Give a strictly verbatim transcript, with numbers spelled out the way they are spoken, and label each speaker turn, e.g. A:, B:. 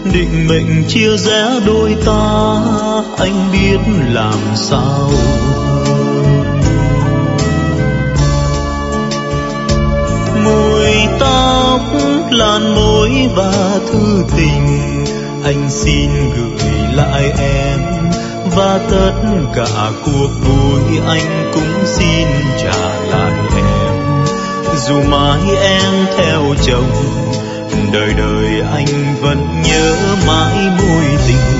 A: định mệnh chia rẽ đôi ta, anh biết làm sao. Mùi tóc, làn môi và thư tình, anh xin gửi lại em, và tất cả cuộc vui anh cũng xin trả lại em. Dù mãi em theo chồng, đời đời anh vẫn nhớ mãi mối tình